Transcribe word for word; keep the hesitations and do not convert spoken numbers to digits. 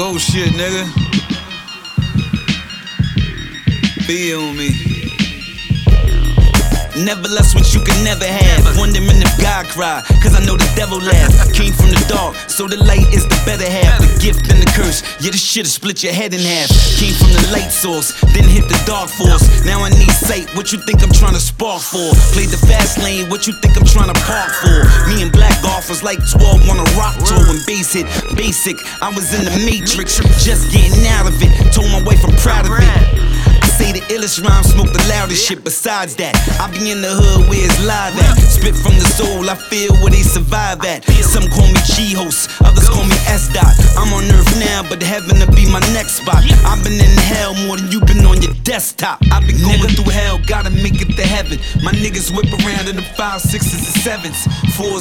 go shit, nigga. Feel me. Never less what you can never have. Wondering if God cried, cause I know the devil laughed. Came from the dark, so the light is the better half. The gift and the curse, yeah, this shit'll split your head in half. Came from the light source, then hit the dark force. Now I need sight, what you think I'm trying to spark for? Played the fast lane, what you think I'm trying to park for? Me and Black Golf was like twelve on a rock tour. When bass hit, basic, I was in the matrix, just getting out of it. Told my wife I'm proud of it. Say the illest rhyme, smoke the loudest shit. Besides that, I be in the hood where it's live at. Spit from the soul, I feel where they survive at. Some call me G-Host, others call me S-Dot. I'm on earth now, but heaven to be my next spot. I've been in hell more than you been on your desktop. I've been going through hell, gotta make it to heaven. My niggas whip around in the five, sixes, and sevens. Fours